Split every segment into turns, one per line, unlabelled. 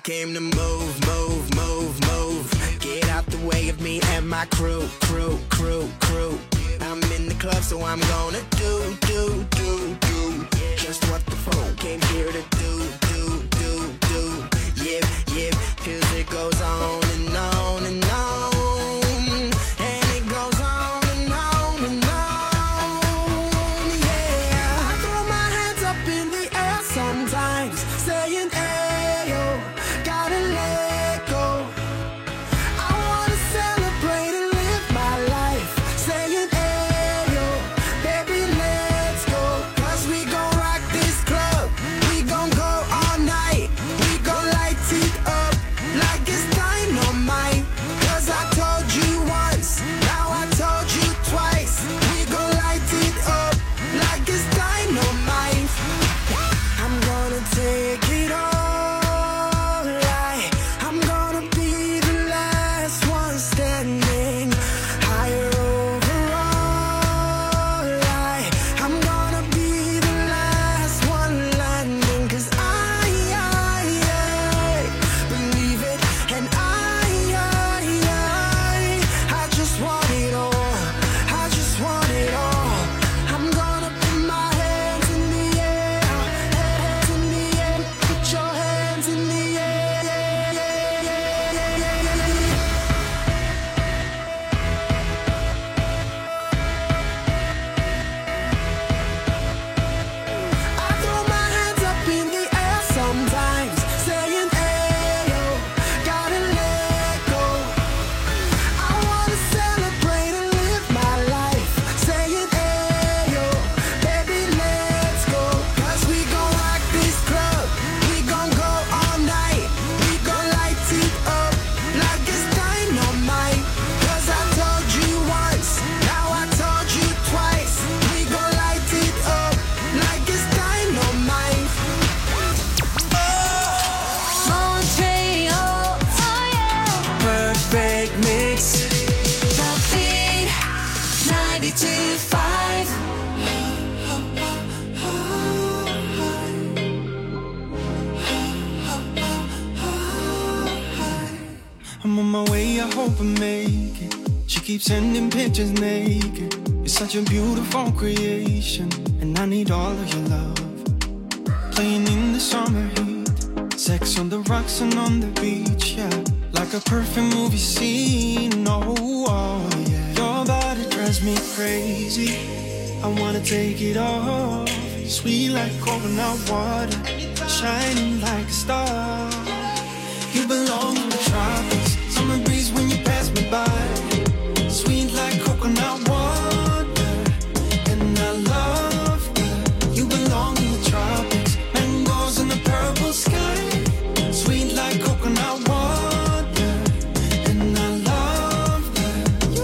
came to move, move, move, move. Get out the way of me and my crew, crew, crew, crew. I'm in the club, so I'm gonna do just what the phone came here to do. Yep, yep, 'cause it goes on and on and on, and it goes on and on and on. Yeah, I throw my hands up in the air sometimes, saying, "Ayo, gotta let go." I wanna celebrate and live my life, saying, "Ayo, baby, let's go." 'Cause we gon' rock this club, we gon' go all night, we gon' light it up like it's dynamite. 'Cause I told you once, now I told you twice, we gon' light it up like it's dynamite. I'm gonna take it all, like I'm gonna be the last one standing, higher overall, like I'm gonna be the last one landing. 'Cause I believe it, and I just want it all, I just want it all. I'm gonna put my hands in the air, hands in the air, put your hands in the air. I throw my hands up in the air sometimes, saying, "Ayo, gotta let go." I wanna celebrate and live my life, saying, "Ayo, baby, let's go." 'Cause we gon' rock this club, we gon' go all night, we gon' light it up like it's dynamite. 'Cause I told you once, now I told you twice, we gon' light it up like it's dynamite.
Montreal, oh yeah.
Perfect mix.
The Beat 92.5.
I'm on my way, I hope I make it. She keeps sending pictures naked. You're such a beautiful creation, and I need all of your love. Playing in the summer heat, sex on the rocks and on the beach, yeah. Like a perfect movie scene, oh yeah. Your body drives me crazy, I wanna take it off. Sweet like coconut water, shining like a star. You belong in the tropics, summer breeze when you pass me by. Sweet like coconut water, and I love that. You belong in the tropics, mangoes in the purple sky. Sweet like coconut water, and I love that.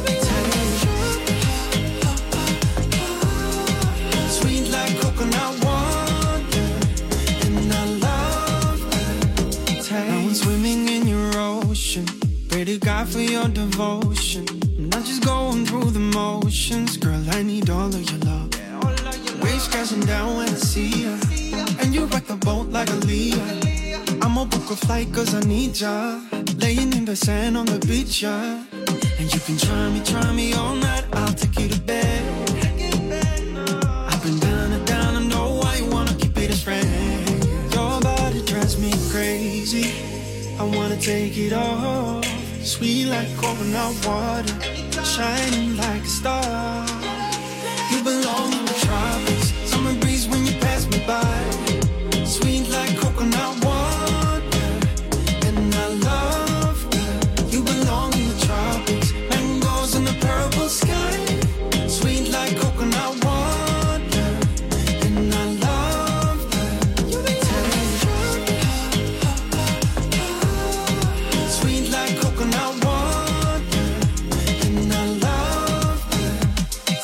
Sweet like coconut water, and I love that. Now I'm swimming in your ocean, pray to God for your devotion. I'm not just going through the motions, girl, I need all of your love. Waves crashing down when I see ya, and you rock the boat like a Leah. I'ma book a flight 'cause I need ya, laying in the sand on the beach, yeah. And you can try me all night, I'll take you to bed. I've been down, I know why you wanna keep it a friend. Your body drives me crazy, I wanna take it off. Sweet like coconut water, shining like a star. You belong in the tropics, summer breeze when you pass me by. Sweet like coconut water, and I love that. You belong in the tropics, mangoes in the purple sky. Sweet like coconut water, and I love that. Sweet like coconut water, and I love that.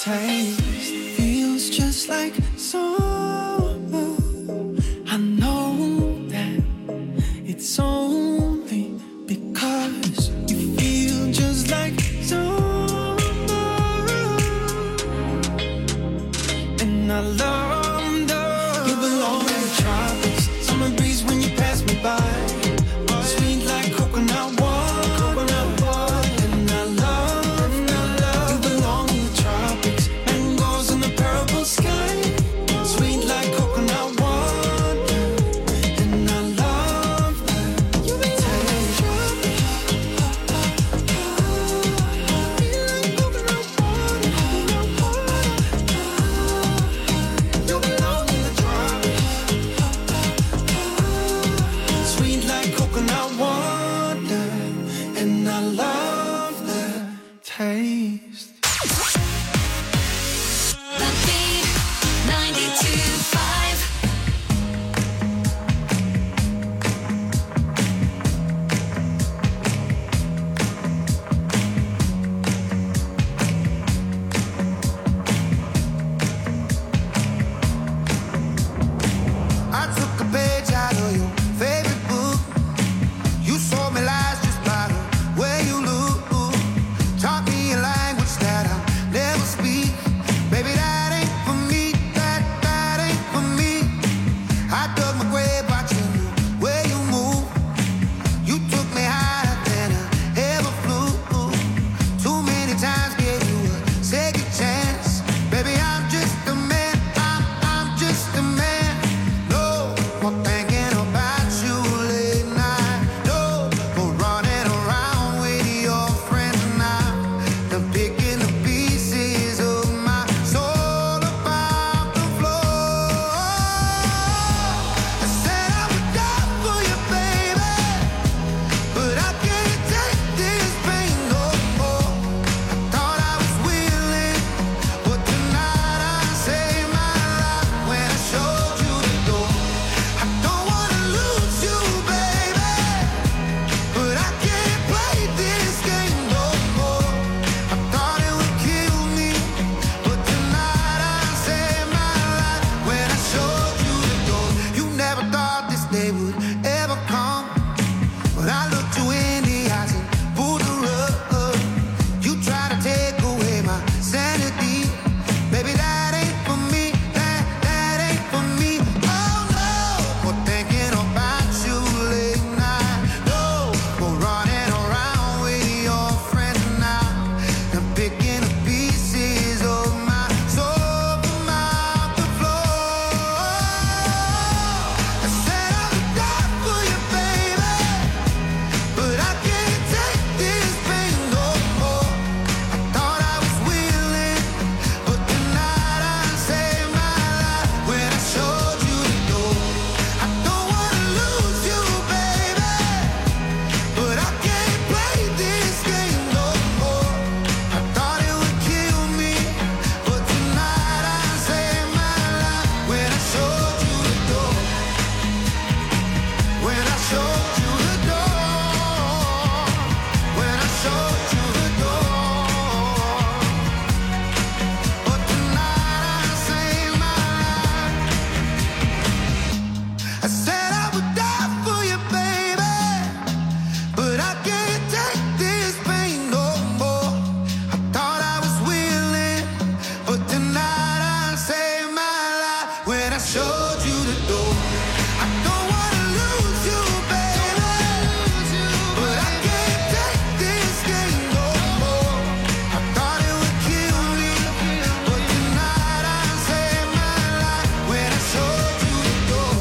showed you the door. I don't wanna lose you, baby, but I can't take this game no more. I thought it would kill me, but tonight I saved my life when I showed you the door.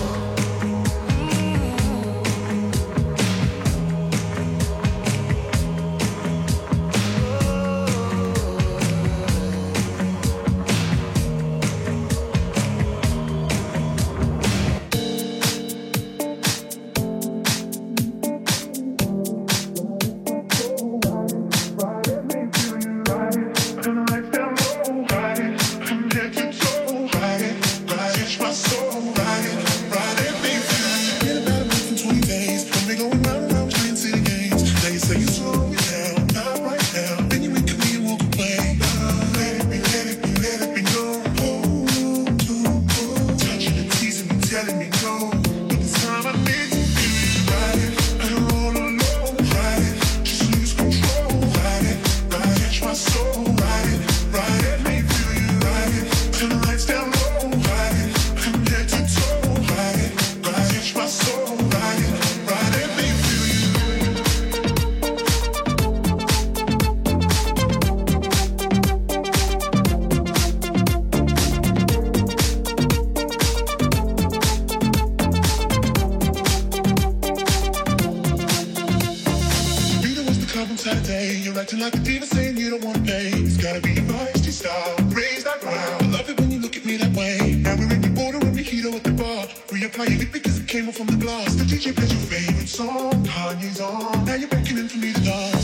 Like a diva saying you don't wanna pay. It's gotta be your feisty style. Raise that ground. I love it when you look at me that way. Now we're in the border and mojito at the bar. Reapply your lip because it came off from the glass. The DJ plays your favorite song. Kanye's on. Now you're beckoning for me to dance.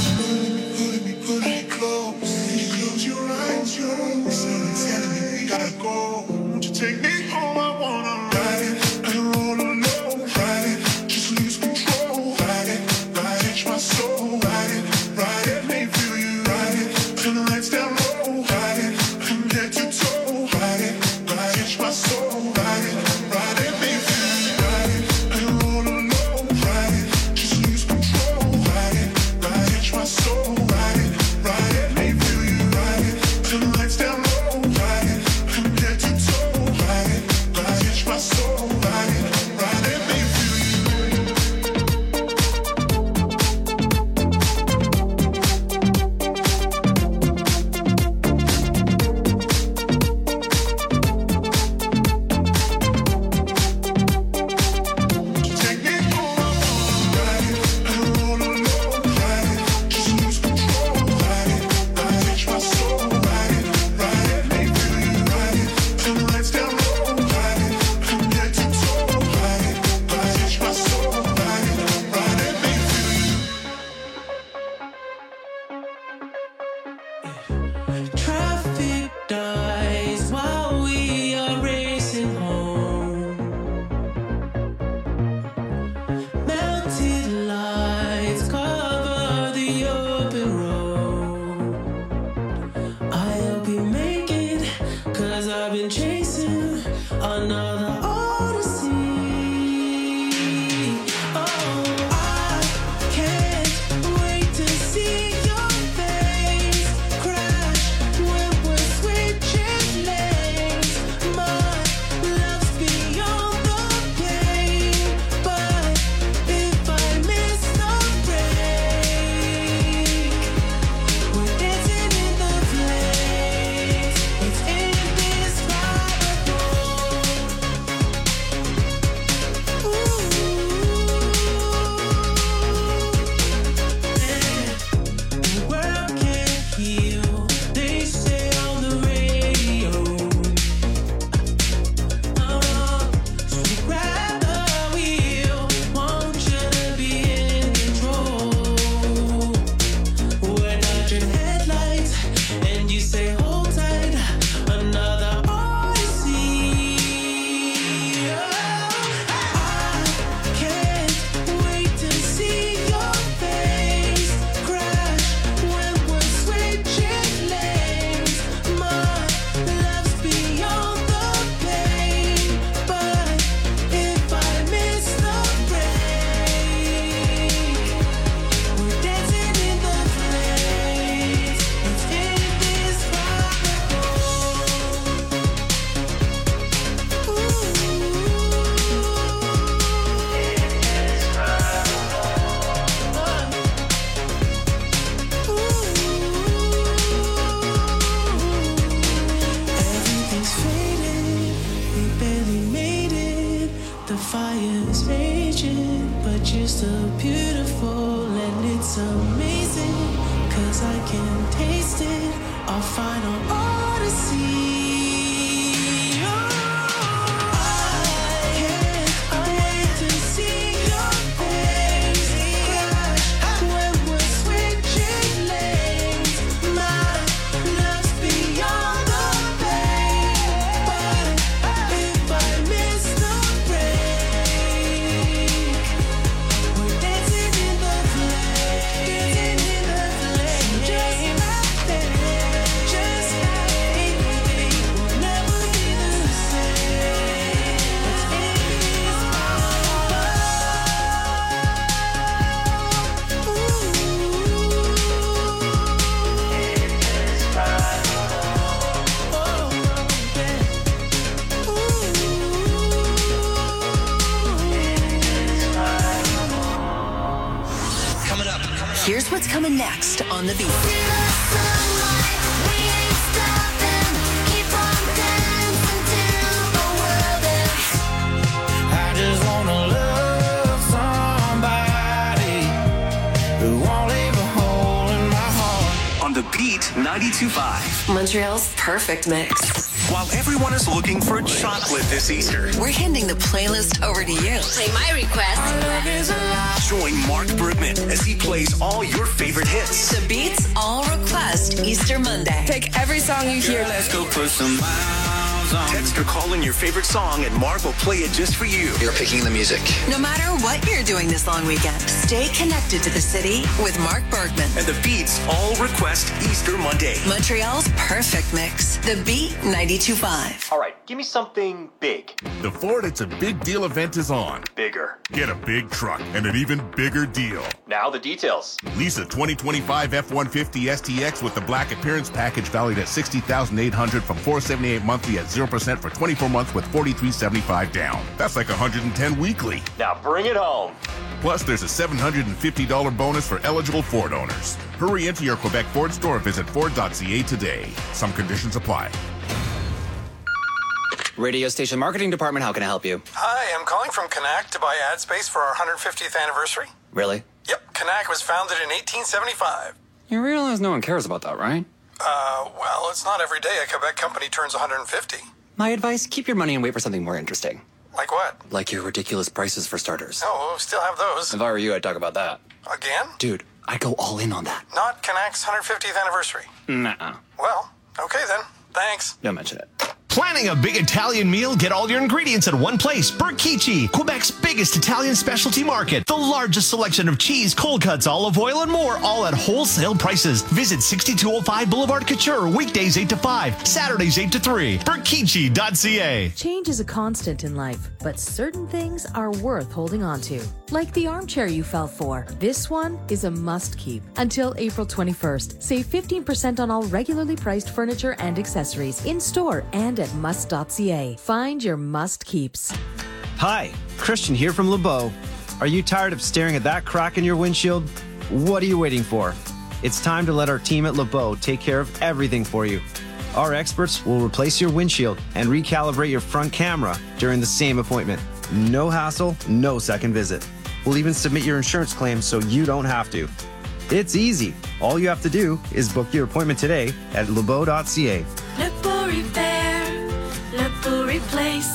Pulling me close. You close your eyes, you're someone's telling me we gotta go. Won't you take me home? I wanna ride it and roll alone. Ride it, just lose control. Ride it, catch my soul. Ride it. Ride it, make me feel you. Ride it, turn the lights down low. Ride it, from head to toe. Ride it, catch my soul. Ride it, make me feel you. Ride it, and roll alone. Ride it, just lose control. Ride it, catch my soul. Ride it, make me feel you. Ride it, turn the lights down low. Ride it, from head to toe. Ride it, catch my soul. Ride it, make me feel you.
Traffic dies while we are racing home. Melted lights cover the open road. I hope you make it, 'cause I've been chasing another odyssey. Oh, I can't wait to see your face crash when we're switching lanes. My love's beyond the pain, but if I miss the break, we're dancing in the flames. It's indescribable.
so beautiful and it's amazing, 'cause I can taste it, our final odyssey.
Here's what's coming next on The Beat.
I just wanna love somebody who won't leave a hole in my heart.
On The Beat 92.5.
Montreal's perfect mix.
While everyone is looking for chocolate this Easter,
We're handing the playlist over to you.
Play my request.
join Mark Bergman as he plays all your favorite hits.
The Beat's All Request Easter Monday.
Take every song you hear.
Let's go put some miles on.
Text or call in your favorite song and Mark will play it just for you.
You're picking the music.
No matter what you're doing this long weekend, stay connected to the city with Mark Bergman.
And The Beat's All Request Easter Monday.
Montreal's perfect mix. The Beat 92.5.
All right, give me something big.
The Ford It's a Big Deal event is on.
Bigger.
Get a big truck and an even bigger deal.
Now the details.
Lease a 2025 F-150 STX with the black appearance package valued at $60,800 from $478 monthly at 0% for 24 months with $43.75 down. That's like $110 weekly.
Now bring it home.
Plus, there's a $750 bonus for eligible Ford owners. Hurry into your Quebec Ford store or visit Ford.ca today. Some conditions apply.
Radio station marketing department, how can I help you?
Hi, I'm calling from Canac to buy ad space for our 150th anniversary.
Really?
Yep, Canac was founded in 1875.
You realize no one cares about that, right?
Well, it's not every day a Quebec company turns 150.
My advice, keep your money and wait for something more interesting.
Like what?
Like your ridiculous prices for starters.
Oh, we still have those.
If I were you, I'd talk about that.
Again?
Dude, I'd go all in on that.
Not Canac's 150th anniversary.
Nuh-uh.
Well, okay then. Thanks.
Don't mention it.
Planning a big Italian meal? Get all your ingredients at one place. Berkici, Quebec's biggest Italian specialty market. The largest selection of cheese, cold cuts, olive oil, and more, all at wholesale prices. Visit 6205 Boulevard Couture, weekdays 8 to 5, Saturdays 8 to 3. Berkici.ca.
Change is a constant in life, but certain things are worth holding on to. Like the armchair you fell for. This one is a must keep. Until April 21st, save 15% on all regularly priced furniture and accessories in store and at must.ca. Find your must keeps.
Hi, Christian here from LeBeau. Are you tired of staring at that crack in your windshield? What are you waiting for? It's time to let our team at LeBeau take care of everything for you. Our experts will replace your windshield and recalibrate your front camera during the same appointment. No hassle, no second visit. We'll even submit your insurance claim so you don't have to. It's easy. All you have to do is book your appointment today at lebeau.ca.
LeBeau Repair, LeBeau Replace.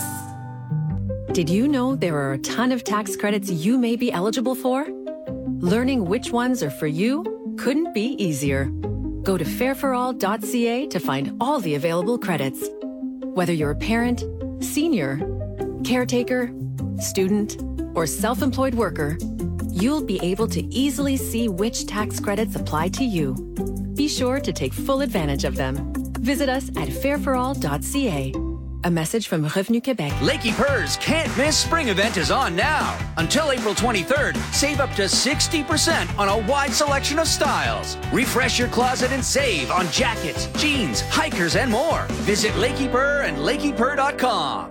Did you know there are a ton of tax credits you may be eligible for? Learning which ones are for you couldn't be easier. Go to fairforall.ca to find all the available credits. Whether you're a parent, senior, caretaker, student, or self-employed worker, you'll be able to easily see which tax credits apply to you. Be sure to take full advantage of them. Visit us at fairforall.ca. A message from Revenu Québec.
Lakey Purr's Can't Miss Spring event is on now. Until April 23rd, save up to 60% on a wide selection of styles. Refresh your closet and save on jackets, jeans, hikers, and more. Visit Lakey Purr and LakeyPurr.com.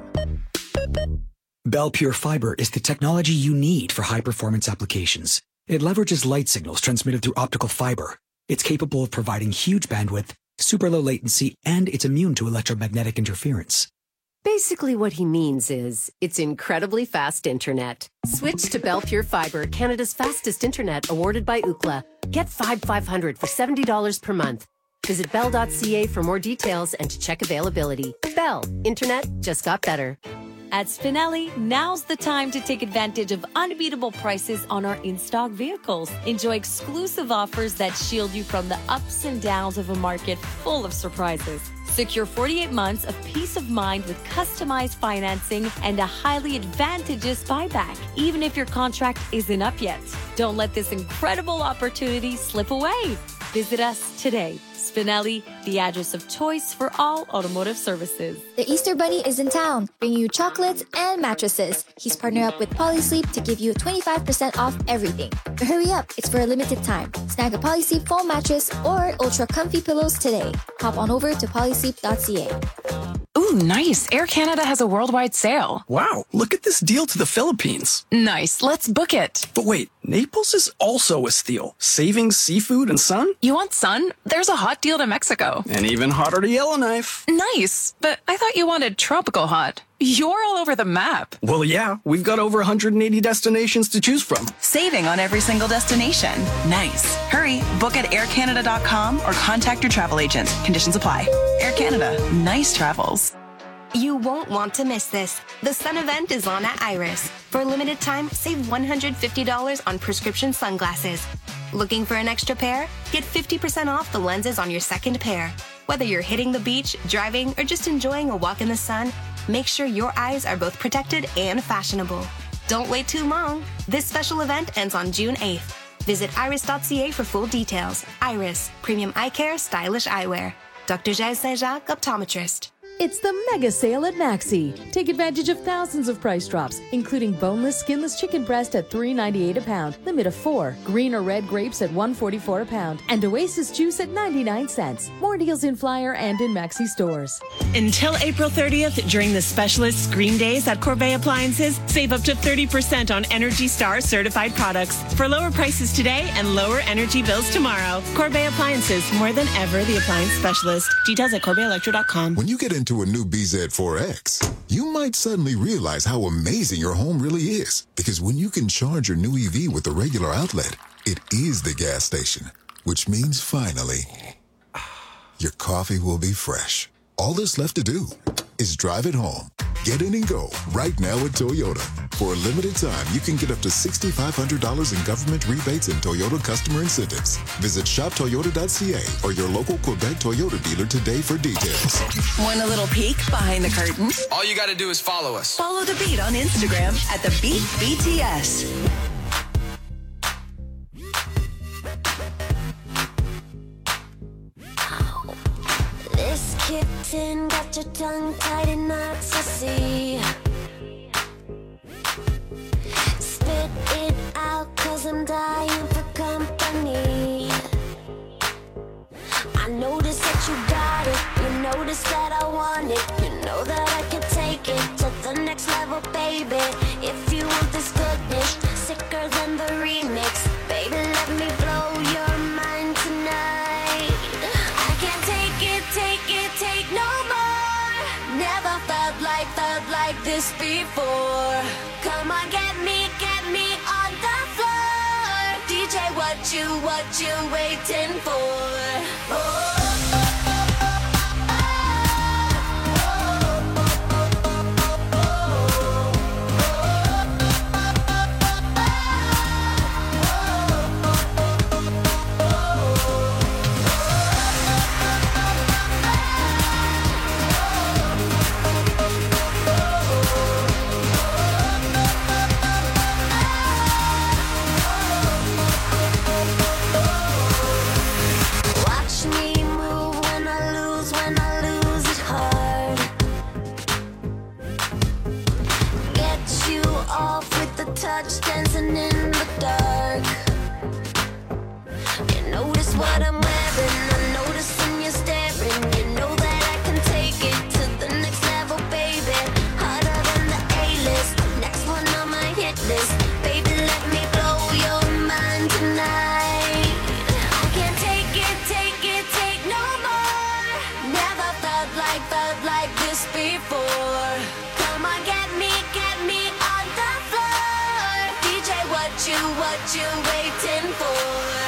Bell Pure Fiber is the technology you need for high-performance applications. It leverages light signals transmitted through optical fiber. It's capable of providing huge bandwidth, super low latency, and it's immune to electromagnetic interference.
Basically, what he means is it's incredibly fast internet. Switch to Bell Pure Fiber, Canada's fastest internet, awarded by Ookla. Get 500 for $70 per month. Visit bell.ca for more details and to check availability. Bell, internet just got better.
At Spinelli, now's the time to take advantage of unbeatable prices on our in-stock vehicles. Enjoy exclusive offers that shield you from the ups and downs of a market full of surprises. Secure 48 months of peace of mind with customized financing and a highly advantageous buyback, even if your contract isn't up yet. Don't let this incredible opportunity slip away. Visit us today. Spinelli, the address of choice for all automotive services.
The Easter Bunny is in town, bringing you chocolates and mattresses. He's partnered up with Polysleep to give you 25% off everything. But hurry up, it's for a limited time. Snag a Polysleep foam mattress or ultra comfy pillows today. Hop on over to polysleep.ca.
Ooh, nice. Air Canada has a worldwide sale.
Wow, look at this deal to the Philippines.
Nice, let's book it.
But wait, Naples is also a steal. Savings, seafood, and sun?
You want sun? There's a hot deal to Mexico.
And even hotter to Yellowknife.
Nice, but I thought you wanted tropical hot. You're all over the map.
Well, yeah, we've got over 180 destinations to choose from.
Saving on every single destination. Nice. Hurry, book at aircanada.com or contact your travel agent. Conditions apply. Air Canada, nice travels.
You won't want to miss this. The Sun event is on at Iris. For a limited time, save $150 on prescription sunglasses. Looking for an extra pair? Get 50% off the lenses on your second pair. Whether you're hitting the beach, driving, or just enjoying a walk in the sun, make sure your eyes are both protected and fashionable. Don't wait too long. This special event ends on June 8th. Visit iris.ca for full details. Iris, premium eye care, stylish eyewear. Dr. Jaise Saint-Jacques, optometrist.
It's the mega sale at Maxi. Take advantage of thousands of price drops, including boneless, skinless chicken breast at $3.98 a pound, limit of 4, green or red grapes at $1.44 a pound, and Oasis juice at 99 cents. More deals in Flyer and in Maxi stores.
Until April 30th, during the specialist Scream Days at Corbeil Appliances, save up to 30% on Energy Star certified products. For lower prices today and lower energy bills tomorrow. Corbeil Appliances, more than ever the appliance specialist. Details at CorbeilElectro.com.
When you get into a new BZ4X, you might suddenly realize how amazing your home really is. Because when you can charge your new EV with a regular outlet, it is the gas station. Which means finally, your coffee will be fresh. All that's left to do is drive it home. Get in and go right now at Toyota. For a limited time, you can get up to $6,500 in government rebates and Toyota customer incentives. Visit shoptoyota.ca or your local Quebec Toyota dealer today for details.
Want a little peek behind the curtain?
All you got to do is follow us.
Follow The Beat on Instagram at The Beat BTS.
This kitten got your tongue tied in knots, I see. Spit it out, 'cause I'm dying for company. I notice that you got it, you notice that I want it. You know that I can take it to the next level, baby. If you want this goodness, sicker than the remix, baby, let me blow your mind tonight. I can't take no more. Never felt like this before. Come on, get me on the floor. DJ, what you waiting for? Oh. Touch dancing in the dark. You notice what I'm wearing, I'm noticing you're staring. You know that I can take it to the next level, baby. Harder than the A-list, next one on my hit list. Baby, let me blow your mind tonight. I can't take no more. Never felt like this before. what you're waiting for.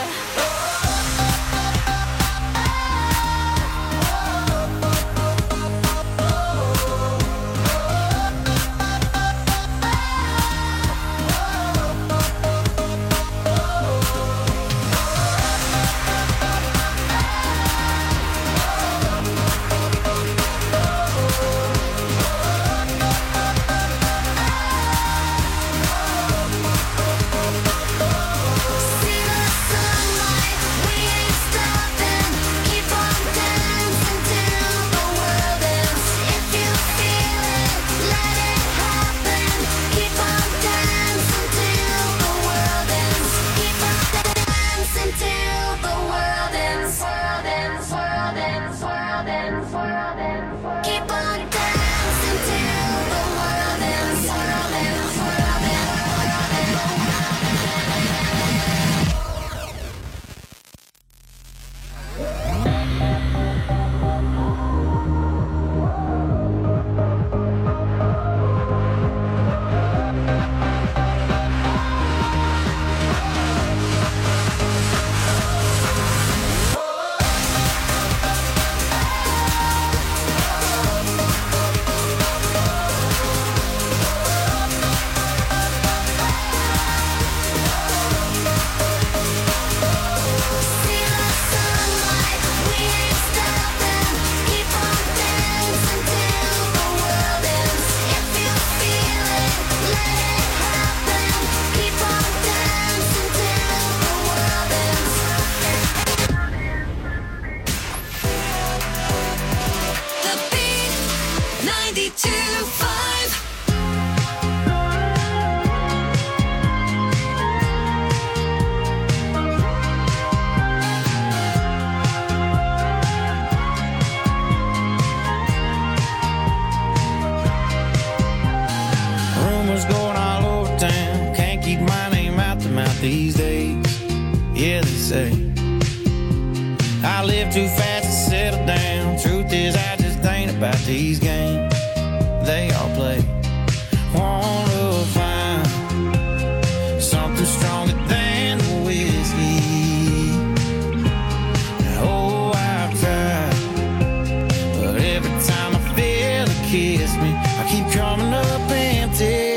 These days, yeah, they say I live too fast to settle down. Truth is, I just ain't about these games they all play. Wanna find something stronger than the whiskey. Oh, I've tried, but every time I feel it kiss me, I keep coming up empty.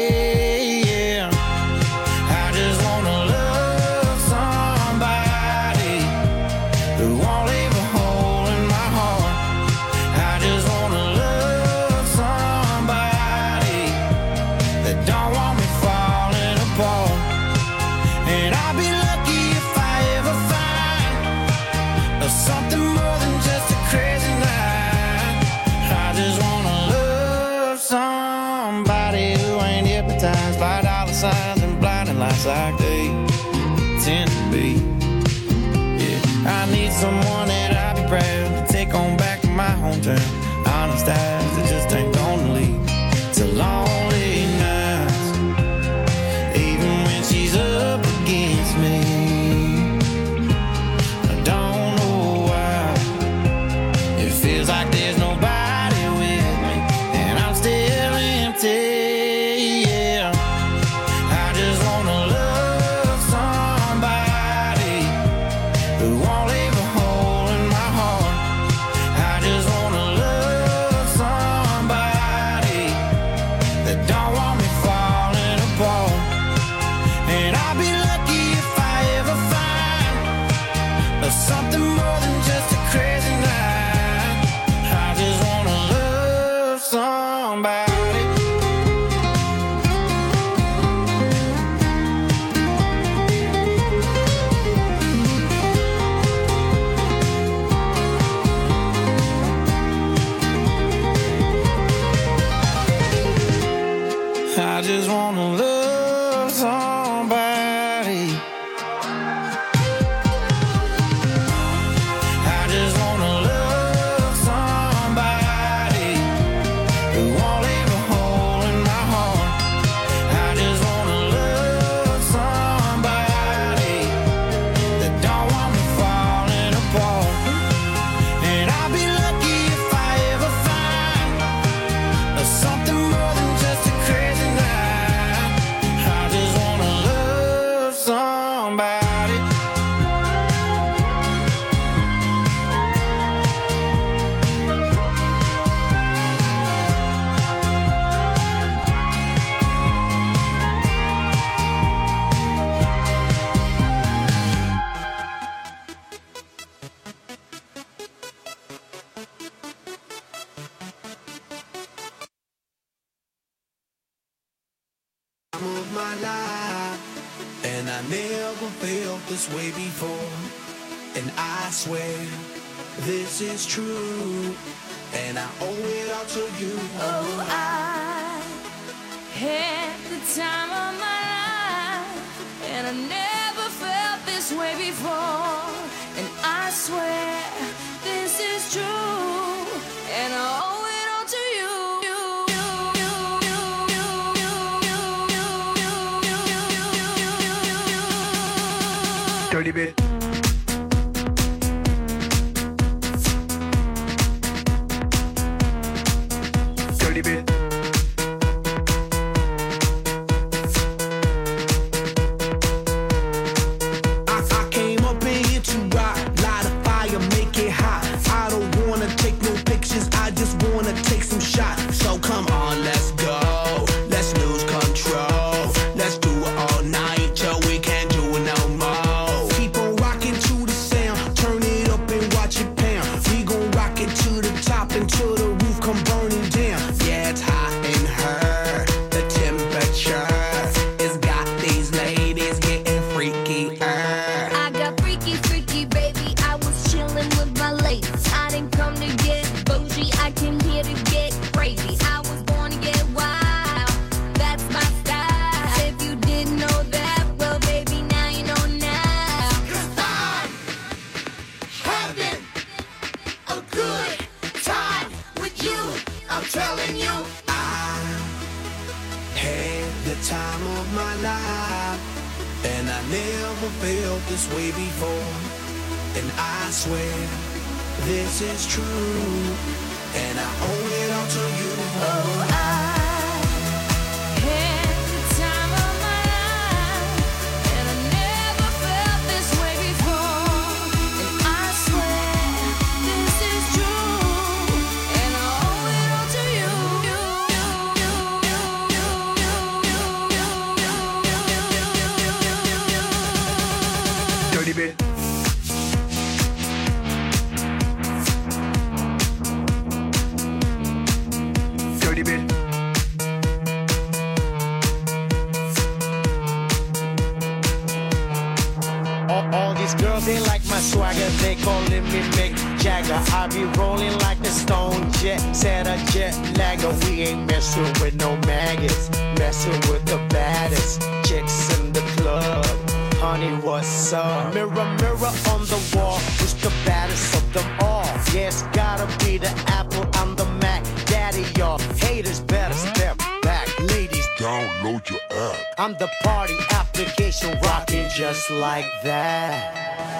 Signs and blinding lights like they tend to be. Yeah, I need someone that I'll be proud to take on back to my hometown. Honest eyes that just ain't gonna leave to lonely nights, even when she's up against me. I don't know why it feels like there's nobody with me, and I'm still empty. Something more than just a crazy night. I just wanna love somebody. I just wanna love somebody. Something more than just a crazy night. my life, and I never felt this way before. And I swear this is true, and I owe it all to you.
Oh, I had the time of my life, and I never felt this way before. And I swear this is true, and I owe it all to you.
Dirty bit. Dirty bit. I came up in here to rock, light a fire, make it hot. I don't wanna take no pictures, I just wanna take some shots. So come on, let's go, let's lose control. Let's do it all night till we can't do it no more. Keep on rocking to the sound, turn it up and watch it pound. We gon' rock it to the top until the roof come burning down. Yeah, it's hot in her, the temperature has got these ladies getting freaky.
I got freaky, freaky, baby. I was chillin' with my ladies. I didn't come to get bougie, I came here to get crazy. I was born to get wild, that's my style. If you didn't know that, well, baby, now you know now. 'Cause I'm having a good time with you. I'm telling you,
I had the time of my life, and I never felt this way before. And I swear this is true, and I owe it all to you.
Oh, I had the time of my life, and I never felt this way before. And I swear this is true, and I owe it all to you.
Dirty bit. Dirty bit.
All these girls, they like my swagger, they calling me Mick Jagger. I be rolling like the Stone Jet, said a jet lagger. We ain't messing with no maggots, messing with the baddest chicks in the club. Honey, what's up? Mirror, mirror on the wall, who's the baddest of them all? Yeah, it's gotta be the Apple, I'm the Mac. Daddy, y'all haters better step back. Ladies,
Download your app.
I'm the party application rocking just like that.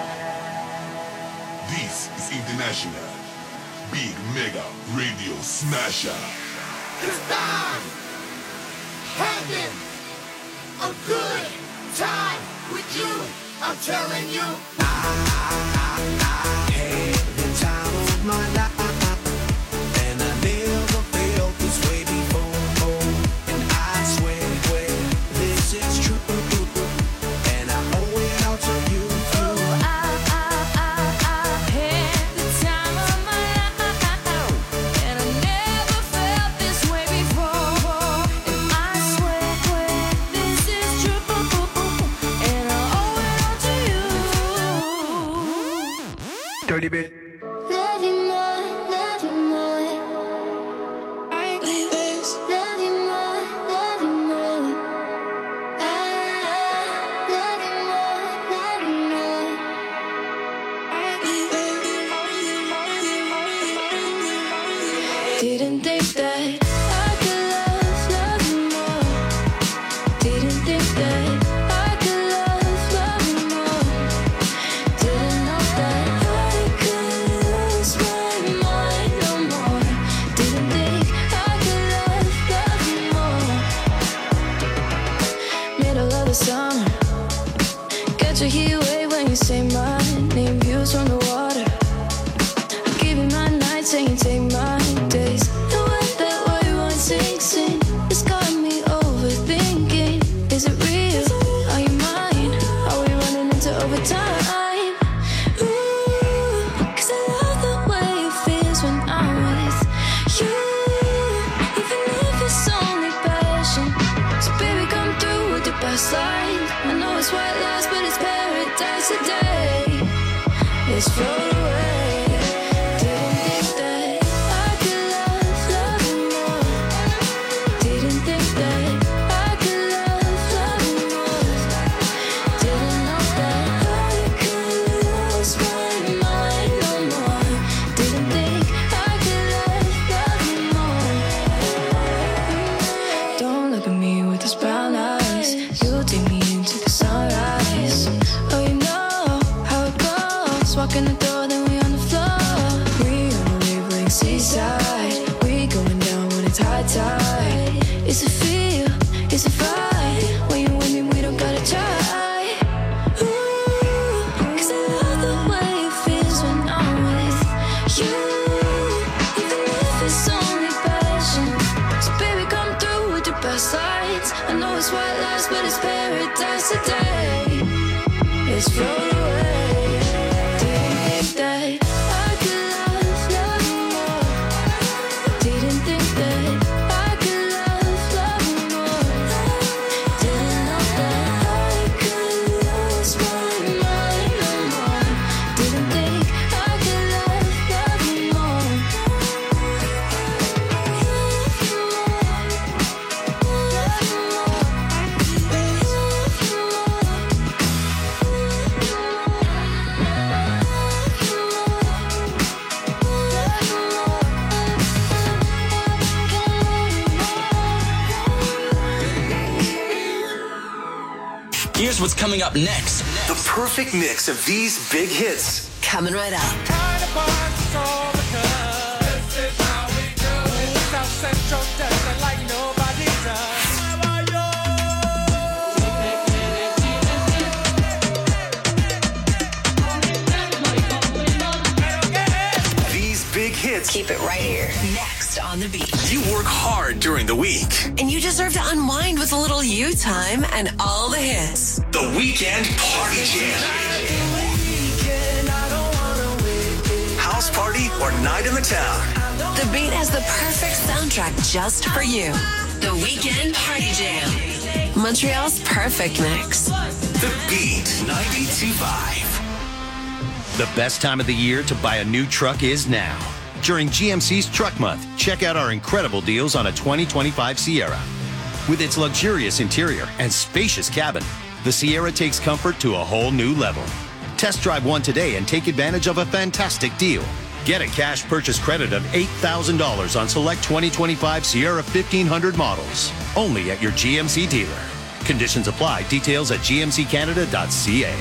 This is International Big Mega Radio Smasher.
'cause I'm having a good time with you. I'm telling you,
I had the time of my life, and I never felt this way before. And I swear this is true, and I owe it all to you.
Dirty bit.
love you more
paradise today. Let's float away. Didn't think that I could love you more. Didn't think that I could love you more. Didn't know that I could lose my mind no more. Didn't think I could love you more. Don't look at me with those brown eyes. You take me into the sunrise. Oh, you know how it goes. Walk in the door, then we on the floor. We on a wave like seaside. We going down when it's high tide. It's a feel, it's a vibe. When you with me, we don't gotta try. Ooh, 'cause I love the way it feels when I'm with you. Even if it's only passion. So baby, come through with your best sides. I know it's white lies, but it's paradise today. Let's float away. Didn't think that I could love you more. Didn't think that I could love you more. Didn't know that I could lose my mind no more. Didn't think I could love you more.
Here's what's coming up next. The perfect mix of these big hits.
Coming right up.
These big hits.
Keep it right here. Next on the beat.
You work hard during the week.
And you deserve to unwind with a little you time and all the hits.
The Weekend Party Jam. House party or night in the town.
The beat has the perfect soundtrack just for you. The Weekend Party Jam. Montreal's perfect mix.
The Beat 92.5.
The best time of the year to buy a new truck is now. During GMC's Truck Month, check out our incredible deals on a 2025 Sierra. With its luxurious interior and spacious cabin, the Sierra takes comfort to a whole new level. Test drive one today and take advantage of a fantastic deal. Get a cash purchase credit of $8,000 on select 2025 Sierra 1500 models. Only at your GMC dealer. Conditions apply. Details at gmccanada.ca.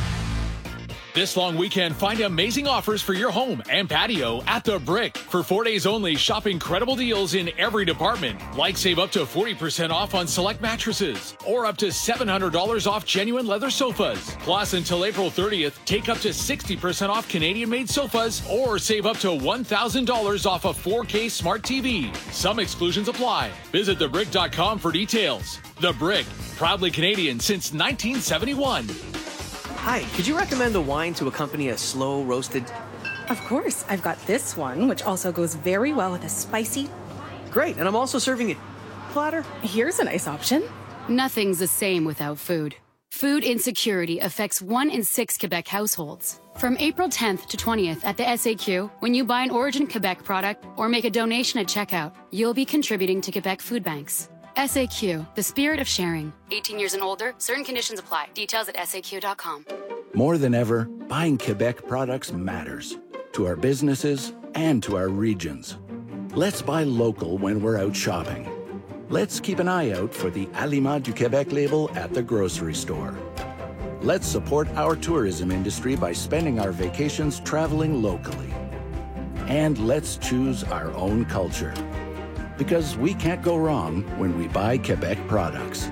This long weekend, find amazing offers for your home and patio at The Brick. For 4 days only, shop incredible deals in every department. Like save up to 40% off on select mattresses or up to $700 off genuine leather sofas. Plus, until April 30th, take up to 60% off Canadian-made sofas or save up to $1,000 off a 4K smart TV. Some exclusions apply. Visit thebrick.com for details. The Brick, proudly Canadian since 1971.
Hi, could you recommend the wine to accompany a slow roasted?
Of course, I've got this one, which also goes very well with a spicy.
Great, and I'm also serving a platter.
Here's a nice option.
Nothing's the same without food. Food insecurity affects 1 in 6 Quebec households. From April 10th to 20th at the SAQ, when you buy an Origin Quebec product or make a donation at checkout, you'll be contributing to Quebec food banks. SAQ, the spirit of sharing. 18 years and older, certain conditions apply. Details at SAQ.com.
More than ever, buying Quebec products matters to our businesses and to our regions. Let's buy local when we're out shopping. Let's keep an eye out for the Aliments du Québec label at the grocery store. Let's support our tourism industry by spending our vacations traveling locally. And let's choose our own culture. Because we can't go wrong when we buy Quebec products.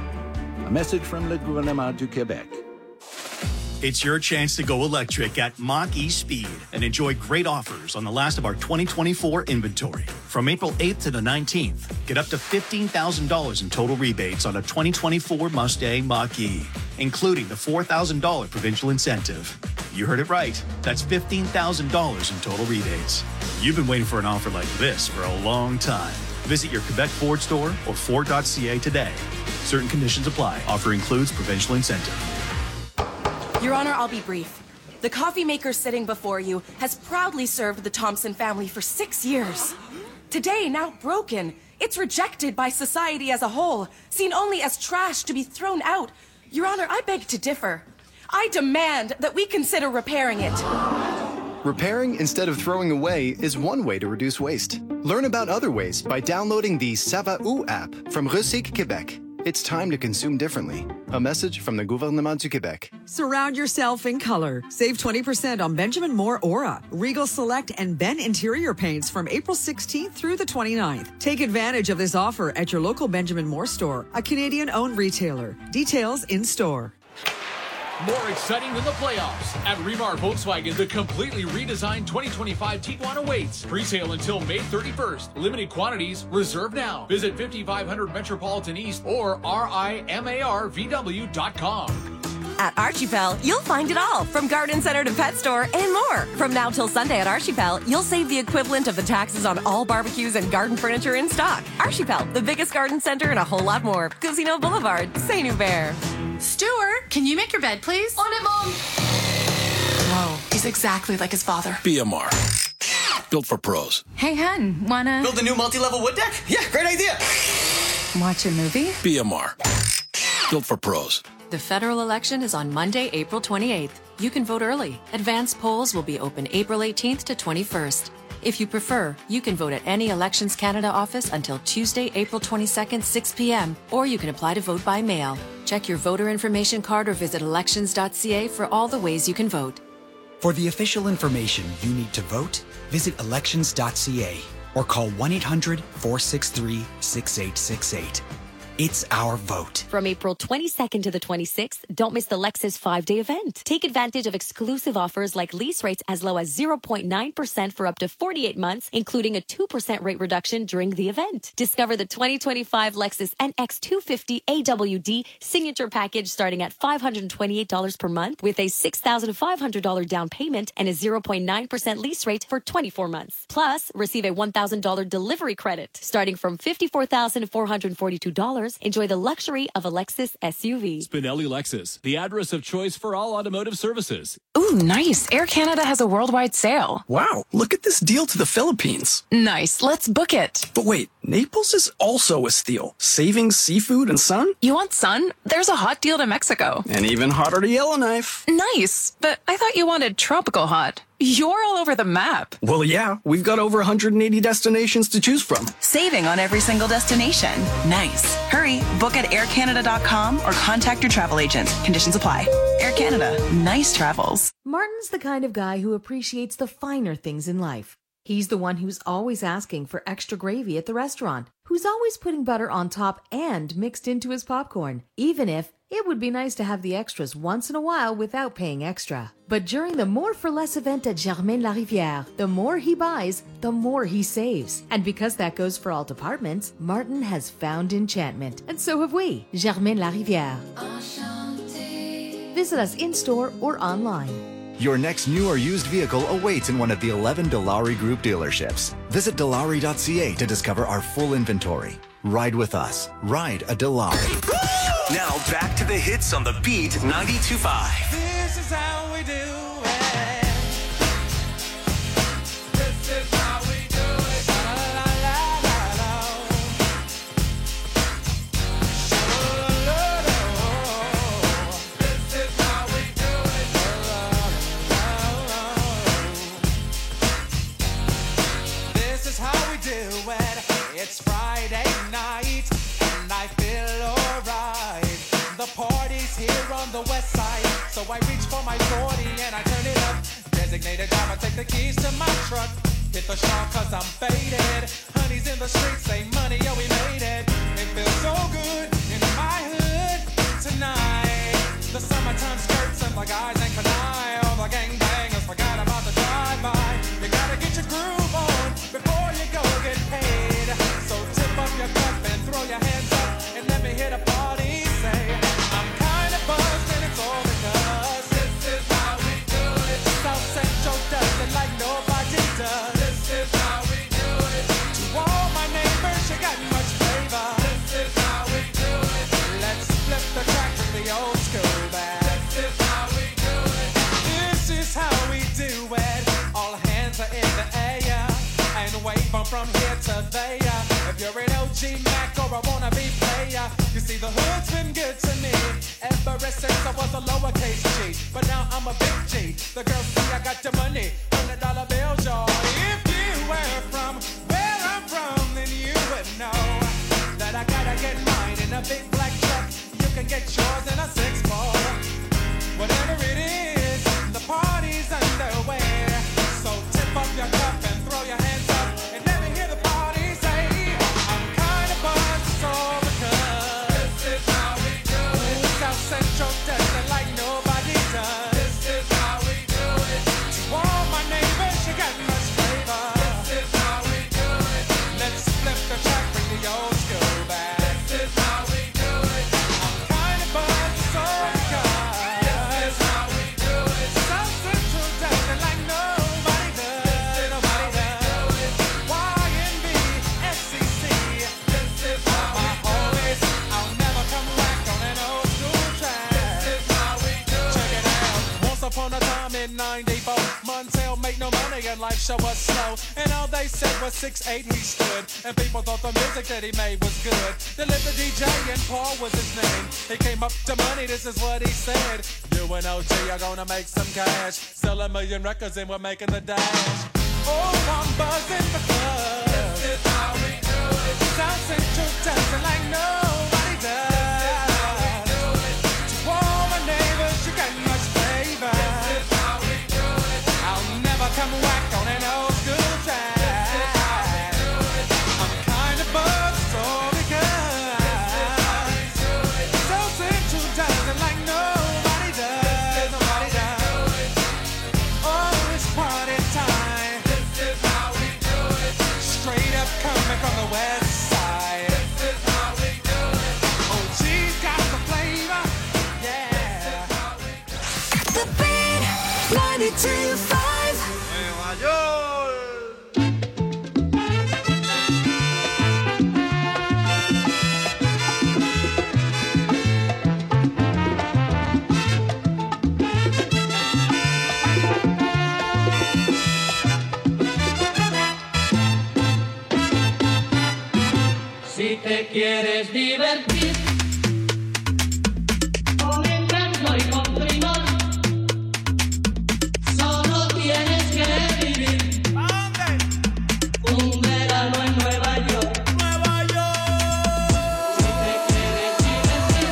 A message from Le Gouvernement du Québec.
It's your chance to go electric at Mach-E Speed and enjoy great offers on the last of our 2024 inventory. From April 8th to the 19th, get up to $15,000 in total rebates on a 2024 Mustang Mach-E, including the $4,000 provincial incentive. You heard it right. That's $15,000 in total rebates. You've been waiting for an offer like this for a long time. Visit your Quebec Ford store or Ford.ca today. Certain conditions apply. Offer includes provincial incentive.
Your Honor, I'll be brief. The coffee maker sitting before you has proudly served the Thompson family for 6 years. Today, now broken, it's rejected by society as a whole, seen only as trash to be thrown out. Your Honor, I beg to differ. I demand that we consider repairing it.
Repairing instead of throwing away is one way to reduce waste. Learn about other ways by downloading the Ça va où app from Recycle Québec. It's time to consume differently. A message from the Gouvernement du Québec.
Surround yourself in color. Save 20% on Benjamin Moore Aura, Regal Select, and Ben Interior Paints from April 16th through the 29th. Take advantage of this offer at your local Benjamin Moore store, a Canadian-owned retailer. Details in store.
More exciting than the playoffs. At Remar Volkswagen, the completely redesigned 2025 Tiguan awaits. Pre-sale until May 31st. Limited quantities. Reserve now. Visit 5500 Metropolitan East or RIMARVW.com.
At Archipel, you'll find it all, from garden center to pet store and more. From now till Sunday at Archipel, you'll save the equivalent of the taxes on all barbecues and garden furniture in stock. Archipel, the biggest garden center and a whole lot more. Casino Boulevard, Saint-Hubert.
Stuart, can you make your bed, please?
On it, Mom.
Whoa, he's exactly like his father.
BMR. Built for pros.
Hey, hun, wanna...
Build a new multi-level wood deck? Yeah, great idea.
Watch a movie?
BMR. Built for pros.
The federal election is on Monday, April 28th. You can vote early. Advanced polls will be open April 18th to 21st. If you prefer, you can vote at any Elections Canada office until Tuesday, April 22nd, 6 p.m., or you can apply to vote by mail. Check your voter information card or visit elections.ca for all the ways you can vote.
For the official information you need to vote, visit elections.ca or call 1-800-463-6868. It's our vote.
From April 22nd to the 26th, don't miss the Lexus 5-day event. Take advantage of exclusive offers like lease rates as low as 0.9% for up to 48 months, including a 2% rate reduction during the event. Discover the 2025 Lexus NX 250 AWD signature package starting at $528 per month with a $6,500 down payment and a 0.9% lease rate for 24 months. Plus, receive a $1,000 delivery credit starting from $54,442. Enjoy the luxury of a Lexus SUV.
Spinelli Lexus, the address of choice for all automotive services.
Ooh, nice. Air Canada has a worldwide sale.
Wow, look at this deal to the Philippines.
Nice. Let's book it.
But wait, Naples is also a steal. Savings, seafood, and sun?
You want sun? There's a hot deal to Mexico.
And even hotter to Yellowknife.
Nice. But I thought you wanted tropical hot. You're all over the map.
Well, yeah, we've got over 180 destinations to choose from.
Saving on every single destination. Nice. Hurry, book at aircanada.com or contact your travel agent. Conditions apply. Air Canada, nice travels.
Martin's the kind of guy who appreciates the finer things in life. He's the one who's always asking for extra gravy at the restaurant, who's always putting butter on top and mixed into his popcorn, even if it would be nice to have the extras once in a while without paying extra. But during the More for Less event at Germain-Larivière, the more he buys, the more he saves. And because that goes for all departments, Martin has found enchantment. And so have we. Germain-Larivière. Visit us in-store or online.
Your next new or used vehicle awaits in one of the 11 Dilawri Group dealerships. Visit Dilawri.ca to discover our full inventory. Ride with us. Ride a Dilawri.
Now back to the hits on the Beat 92.5.
This is how we do it. This is how we do it. La la la la la. This is how we do it. This is how we do it. It's Friday night and I feel alright. The party's here on the west side, so I reach for my 40 and I turn it up. Designated driver, take the keys to my truck. Hit the shop cause I'm faded. Honey's in the streets, say money, yo, we made it. It feels so good in my hood tonight. The summertime skirts and the guys ain't canine. All the gangbangers forgot about the drive-by. You gotta get your groove on before you go get paid. So tip up your cup and throw your hands up and let me hit a party. Say, I'm kinda buzzed and it's all because this is how we do it. South Central does it like nobody does. This is how we do it. To all my neighbors, you got much flavor. This is how we do
a wannabe player. You see, the hood's been good to me ever since I was a lowercase G. But now I'm a big G. The girls see I got the money, $100 bills, y'all. If you were from where I'm from, then you would know that I gotta get mine in a big black truck. You can get yours in a 6-4. Whatever it is, the party's underway. So tip up your cup and throw your hands up and let me hear the party say, I'm kind of buzzed, so because this is how we do it. South Central does it like nobody does. This is how we do it. To all my neighbors, you got much flavor. This is how we do it. Let's flip the track, bring the old school back. This is how we do it. I'm kind of buzzed, so because this is how we do it. South Central does it like nobody does. Nobody does. YNB, SCC. This is how we do it. I'll never come back on an old school track. This is how we do it. Check it out. Once upon a time in '94, Montel made no money and life show was slow. And all they said was 6'8" he stood. And people thought the music that he made was good. They lived the DJ and Paul was his name. He came up to money, this is what he said. You and OG are gonna make some cash. Sell 1 million records and we're making the dash. Oh, I'm buzzing because this is how we do it. South Central does it like nobody does. To all my neighbors, you got much flavor. This is how we do it. I'll never come whack on an old school track. This is how we do it. I'm kind of buzzed, so because South Central does it like nobody does. Nobody does. Oh, it's party time. This is how we do it. Straight up coming from the west side. This is how we do it. Oh, she's got the flavor. Yeah.
The Beat 92.5.
Nueva York.
Si te quieres divertir con encanto y con primor, solo tienes que vivir un verano en Nueva York. Nueva York. Si te quieres divertir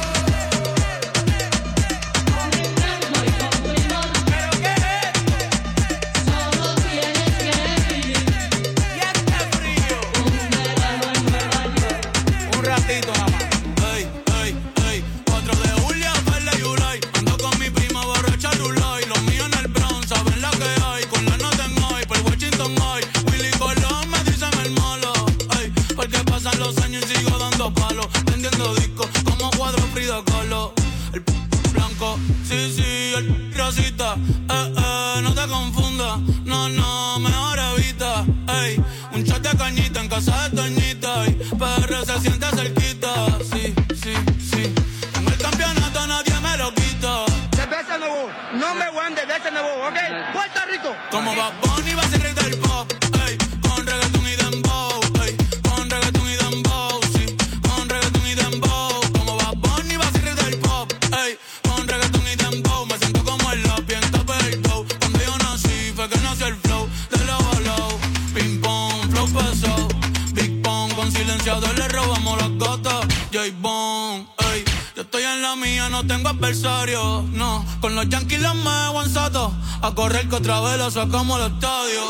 con encanto y con primor, ¿pero qué es esto? Solo tienes que vivir y está frío un verano en Nueva York.
Un ratito nada más. Ey, ey, ey. 4 de julio, verde Yulay. Ando con mi prima borracha Lulay. Los míos en el Bronx, saben la que hay. Con la nota en hoy, por Washington hoy. Willy Colón me dicen el malo. Ey, porque pasan los años y sigo dando palos. Vendiendo discos como cuadro Frida Kahlo. El blanco, sí, sí, el rosita. No te confundas. No, no, mejor evita. Ey, un shot de cañita en casa de Toñita. Y PR se siente cerquita. Sí, sí, sí. Tengo el campeonato, nadie me lo quita.
Cerveza Nuevo, number one de cerveza Nuevo, ¿ok? Puerto Rico.
Como Bad Bunny va a ser rey del pop. Ey, con reggaeton y dembow. Ey, con reggaeton y dembow. Sí, con reggaeton y dembow. Como Bad Bunny va a ser rey del pop. Ey, con reggaeton y dembow. Me siento como el lápiz en top del dough. Cuando yo nací fue que nació el flow de low a low. Ping pong, flow pesado. Big pong, con silenciador le robamos las gotas. J-Bone, ey. Yo estoy en la mía, no tengo adversario. No, con los Yankees los me hago en Soto. A correr que otra vez lo sacamos al estadio.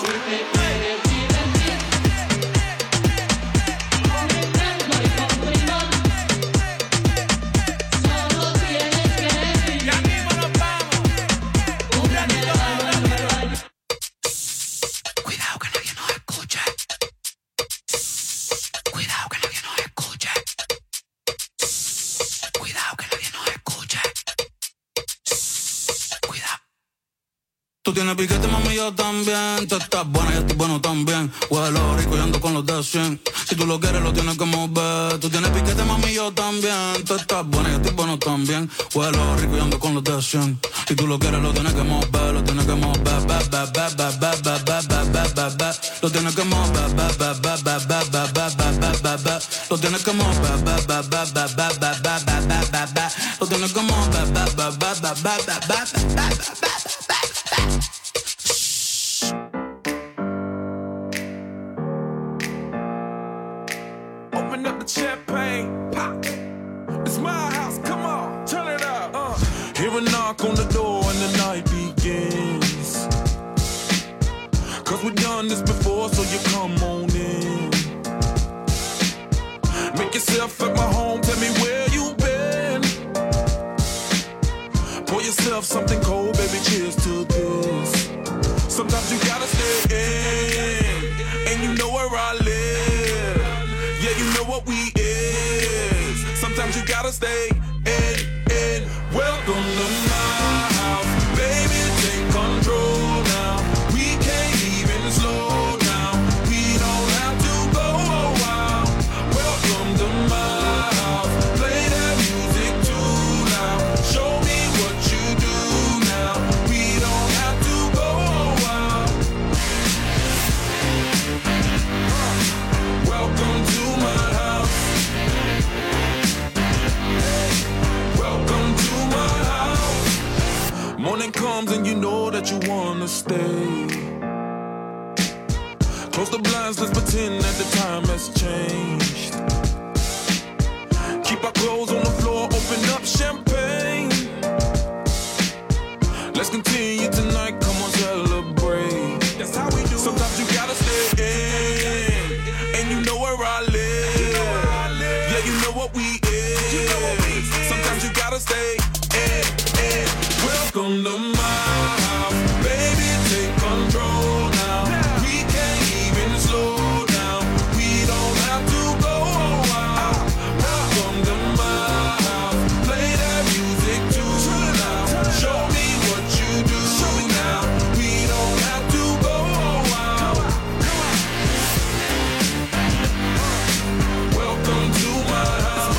Solo tienes que vivir. Ya mismo nos vamos. Un ratito más.
Cuidado que nadie nos escuche. Cuidado que nadie nos escuche. Cuidado que nadie nos escuche. Cuidado.
Tú tienes piquete, mami, yo también. Tú estás buena, yo estoy bueno también. Huele rico y ando con los de 100. Si tú lo quieres, lo tienes que mover. Tú tienes piquete, mami, yo también. Tú estás buena y yo estoy bueno también. Huelo rico y ando con los de 100. Si tú lo quieres, lo tienes que mover. Lo tienes que mover. Lo tienes que mover. Lo tienes que mover. Lo tienes que mover.
Open up the champagne, pop. It's my house, come on, turn it up. Hear a knock on the door and the night begins. Cause we've done this before, so you come on in. Make yourself at my home, tell me where you been. Pour yourself something cold, baby, cheers to this. Sometimes you gotta stay in, and you know where I live. Yeah, you know what we is. Sometimes you gotta stay in. Welcome to my house, baby, take control now. We can't even slow down. We don't have to go a while. Welcome to my house, play that music too loud. Show me what you do now. We don't have to go a while. Welcome to my house. Welcome to my house. Morning comes and you know that you wanna stay. Close the blinds, let's pretend that the time has changed. Keep our clothes on the floor, open up champagne. Let's continue tonight, come on, celebrate. That's how we do. Sometimes you gotta stay in, and you know where I live. Yeah, you know what we is. Sometimes you gotta stay in. Welcome to my house, baby, take control now. We can't even slow down. We don't have to go a while. Welcome to my house, play that music too loud. Show me what you do now. We don't have to go a while. Welcome to my house.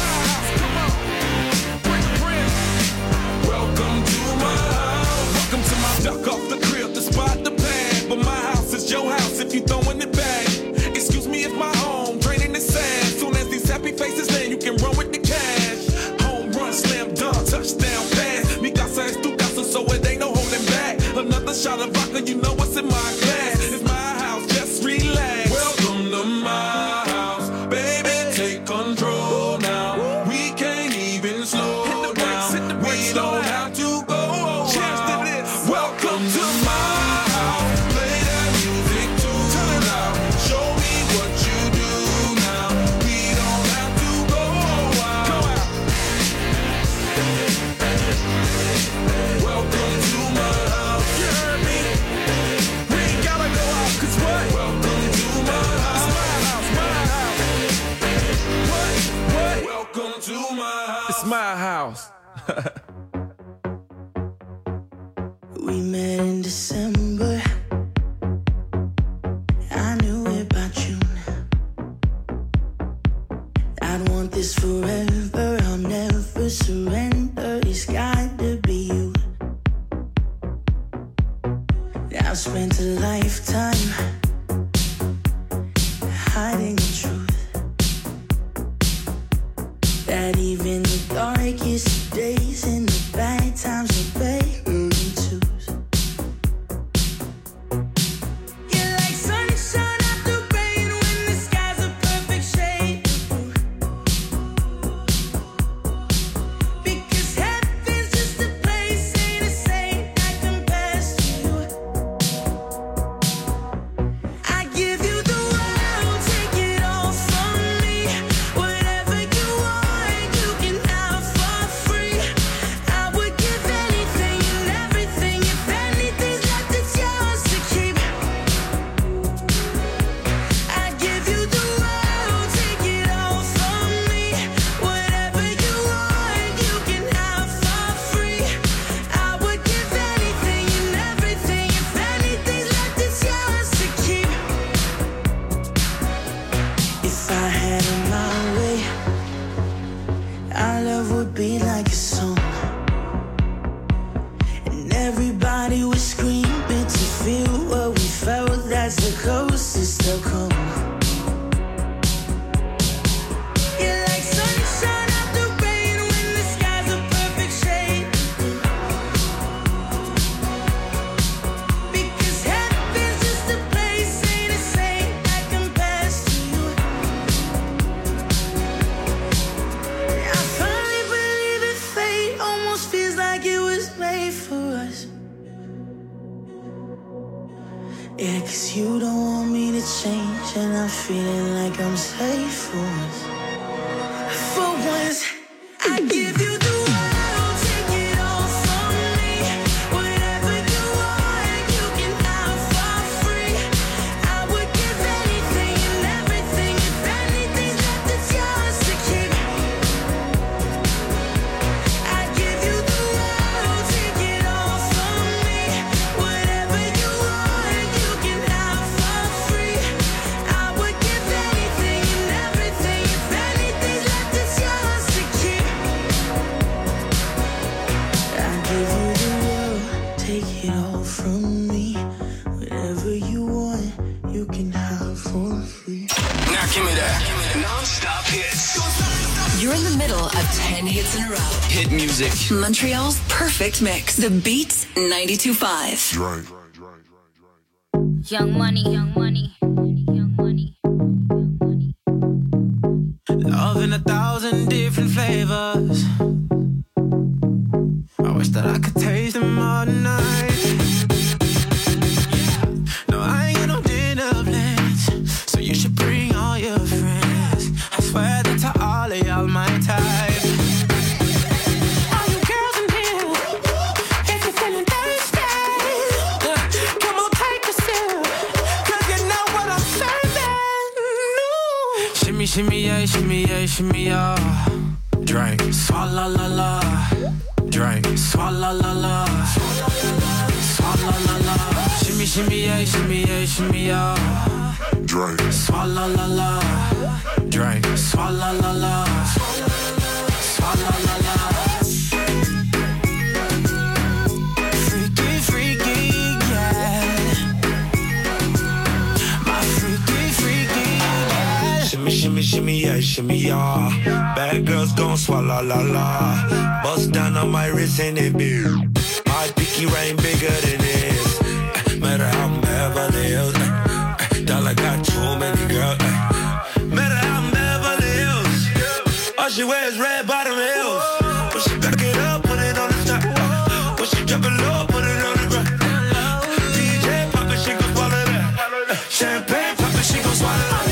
Welcome to my house. Welcome to my duck off the crib, the spot, the pad. But my house is your house if you throwing it back. Excuse me if my home draining the sand. Soon as these happy faces land, you can run with the cash. Home run, slam dunk, touchdown pass. Mi casa es tu casa, so it ain't no holding back. Another shot of vodka, you know what's in my glass. It's my house, just relax. Welcome to my house, baby, take control now. We can't even slow down. We don't have to go. Cheers to this. Welcome to my house. Play that music too loud. Show me what you do now. We don't have to go a while. Welcome to my house. You heard me? We ain't gotta go out, 'cause what? Welcome to my house. It's my house, my house. What? Welcome to my house. It's my house.
We met in December. I knew it by June. I'd want this forever. I'll never surrender. It's got to be you. I've spent a lifetime hiding the truth. That even the darkest days and the bad times are better than twos. You're like sunshine after rain when the sky's a perfect shade of blue. Because heaven's just a place, ain't a saint that compares to you. I give you the world, take it all from me. Whatever you want, you can have. love would be like a song, and everybody would scream it to feel what we felt. That's the closest I'll come. You're like sunshine after rain when the sky's a perfect shade. Because heaven's just a place, ain't a saint that compares to you. I finally believe that fate almost feels like it was made for us. Yeah, 'cause you don't want me to change, and I'm feeling like I'm safe for once. For once, I give you the world, take it all from me. Whatever you want, you can have for free. I would give anything and everything. If anything's left, it's yours to keep. I give you the world, take it all from me. Whatever you want, you can have for free. I would give anything and everything. If anything's left, it's yours to keep. I give you the world, take it all from me. Whatever you want, you can have for free.
Now give me that. Non-stop hits.
You're in the middle of 10 hits in a row.
Hit music.
Montreal's perfect mix. The Beats 92.5.
Young money, young money, young money.
Love in 1,000 different flavors. I wish that I could taste them all night. No, I ain't got no dinner plans, so you should bring all your friends. I swear that to all of y'all my type. All you girls in here, if you're feeling thirsty, come on, take a sip, 'cause you know what I'm serving. Shimmy, shimmy, yeah, shimmy, yeah, shimmy, yeah. Drink, swalla la la. Drink, swalla la la. Swalla la la. Shimmy, shimmy, yeah, shimmy, yeah, shimmy, yeah. Drink, swalla la la. Drink, swalla la la. Swalla la la. Freaky, freaky, yeah. My freaky, freaky, yeah.
Shimmy, shimmy, shimmy, yeah, shimmy, yeah. Bad girls gon' swallow la la. Bust down on my wrist and it be. My pinky ring bigger than this. Matter how I'm Beverly Hills. Dollar got too many girls. Matter how I'm Beverly Hills. All she wears red bottom heels. When she back it up, put it on the top. When she drop it low, put it on the ground. DJ pop it, she gon' swallow that. Champagne pop it, she gon' swallow that.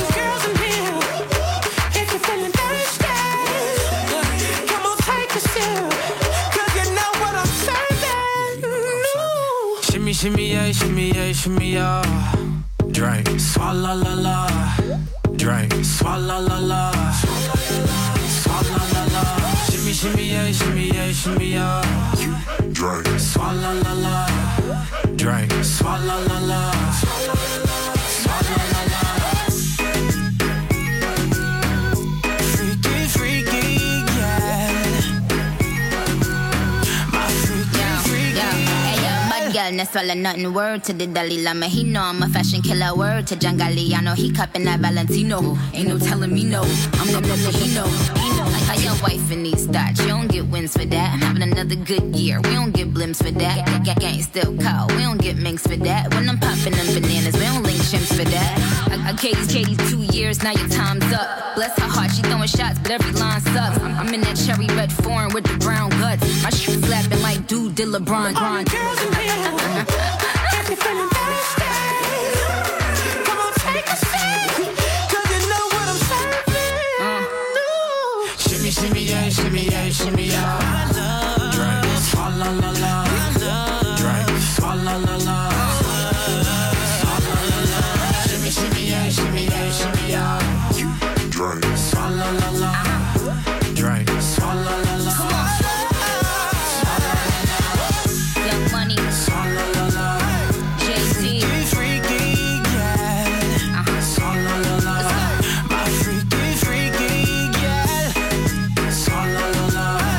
Shimmy, yeah, shimmy, yeah, shimmy, yeah. Drink, swalla la la. Drink, swalla la la. Swalla la la. Shimmy, shimmy, yeah, shimmy, yeah, shimmy, yeah. Drink, swalla la la. Drink, swalla la la. Swalla la la. Freaky, freaky, yeah. My freaky, freaky.
Girl, no swallow nothing. Word to the Dalai Lama. He know I'm a fashion killer. Word to John Galliano. He cupping that Valentino. Ain't no telling me no. I'm the brother he know. Like how your wife in these thoughts. You don't get wins for that. I'm having another good year. We don't get blimps for that. Gang still call. We don't get minks for that. When I'm popping them bananas, we don't link chimps for that. I Katie's 2 years. Now your time's up. Bless her heart. She throwing shots, but every line sucks. I'm in that cherry red foreign with the brown guts. My shoe slapping like dude did LeBron.
If you're feeling thirsty, come on, take a sip, 'cause you know what I'm serving. Shimmy, shimmy, yeah, shimmy, yeah, shimmy, yeah. Drink, swalla la la. Drink, swalla la la. Shimmy, shimmy, yeah, shimmy, yeah, shimmy, yeah. Drink, swalla la la. Drink, swalla la la.
Young money.
My freaky, freaky, yeah. Swalla la la.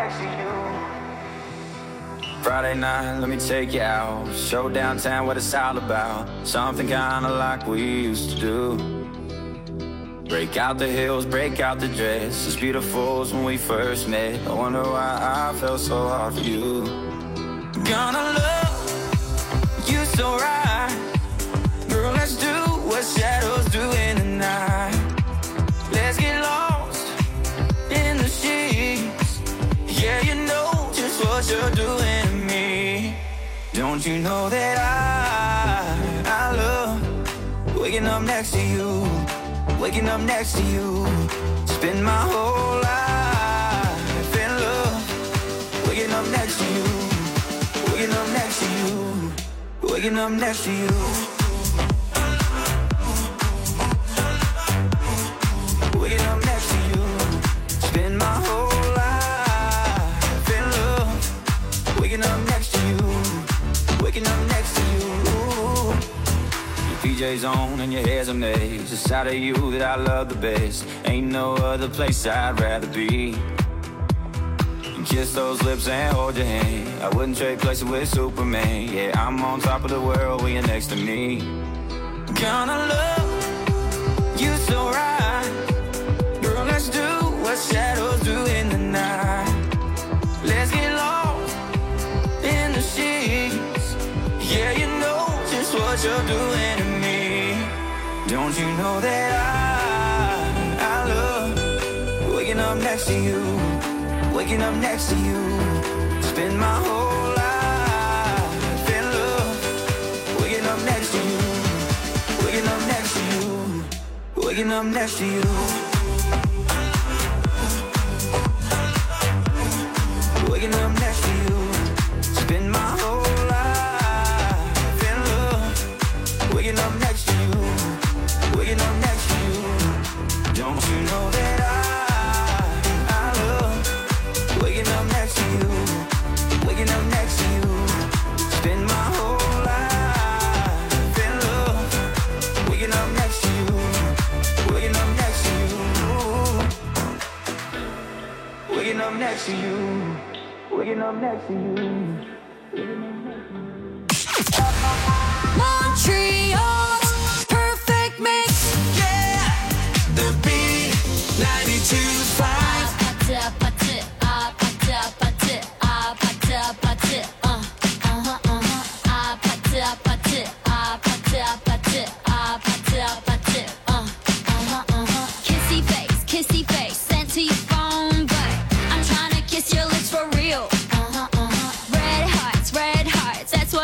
next to you. Friday night, let me take you out. Show downtown what it's all about. Something kinda like we used to do. Break out the heels, break out the dress. As beautiful as when we first met. I wonder why I felt so hard for you. Gonna love you so right. Girl, let's do what shadows do in the night. Let's get lost in the sheets. Yeah, you know just what you're doing to me. Don't you know that I love waking up next to you, waking up next to you. Spend my whole life in love, waking up next to you, waking up next to you, waking up next to you. Waking up next to you, spend my whole life in love. Waking up next to you, waking up next to you. Your PJ's on and your hair's a mess. It's out of you that I love the best. Ain't no other place I'd rather be. Kiss those lips and hold your hand. I wouldn't trade places with Superman. Yeah, I'm on top of the world when you're next to me. Gonna love you so right. Girl, let's do what shadows do in the night. Let's get lost in the sheets. Yeah, you know just what you're doing to me. Don't you know that I love waking up next to you, waking up next to you. Spend my whole life in love. Waking up next to you, waking up next to you, waking up next to you. Waking up next to you. Spend my whole life in love. Waking up next to you, waking up next to you. Don't you know that I love waking up next to you, waking up next to you. Spend my whole life in love. Waking up next to you, waking up next to you. Waking up next to you, waking up next to you.
Montreal's perfect mix. Yeah, the B92.5.